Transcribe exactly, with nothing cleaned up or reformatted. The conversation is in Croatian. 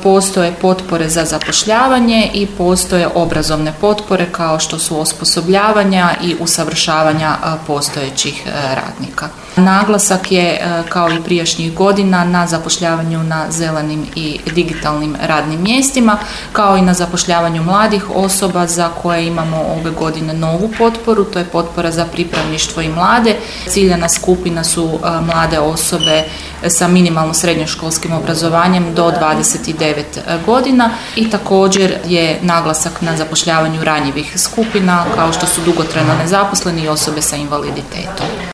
postoje potpore za zapošljavanje i postoje obrazovne potpore kao što su osposobljavanja i usavršavanja postojećih radnika. Naglasak je, kao i prijašnjih godina, na zapošljavanju na zelenim i digitalnim radnim mjestima, kao i na zapošljavanju mladih osoba za koje imamo ove godine novu potporu, to je potpora za pripravništvo i mlade. Ciljana skupina su mlade osobe sa minimalno srednjoškolskim obrazovanjem do dvadeset devet godina i također je naglasak na zapošljavanju ranjivih skupina kao što su dugotrajno nezaposleni i osobe sa invaliditetom.